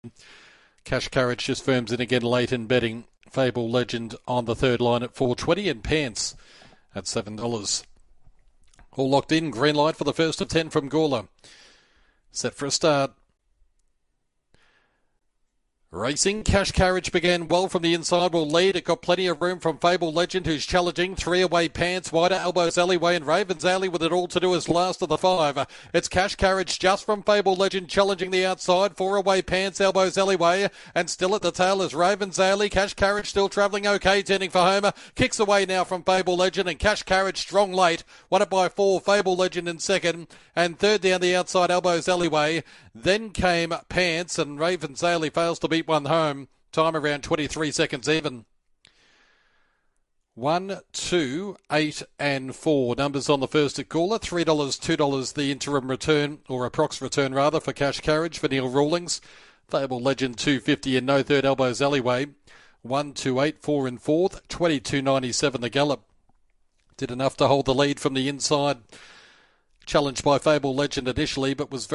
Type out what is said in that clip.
Cash Carriage just firms in again late in betting. Fable Legend on the third line at $4.20 and Pants at $7. All locked in. Green light for the first of 10 from Gawler. Set for a start. Racing, Cash Carriage began well from the inside, will lead. It got plenty of room from Fable Legend, who's challenging. 3 away, Pants, wider, Elbows Alleyway, and Ravens Alley with it all to do as last of the 5. It's Cash Carriage just from Fable Legend, challenging the outside. 4 away, Pants, Elbows Alleyway, and still at the tail is Ravens Alley. Cash Carriage still travelling okay, turning for Homer. Kicks away now from Fable Legend, and Cash Carriage strong late. Won it by 4, Fable Legend in second, and third down the outside, Elbows Alleyway. Then came Pants, and Ravens Alley fails to beat one home. Time around 23 seconds even. 1, 2, 8 and 4. Numbers on the first at Gawler. $3, $2 the interim return, or approx return rather, for Cash Carriage for Neil Rawlings. Fable Legend $2.50 and no third, Elbows Alleyway. 1, 2, 8, 4 and fourth. $22.97 the gallop. Did enough to hold the lead from the inside. Challenged by Fable Legend initially, but was very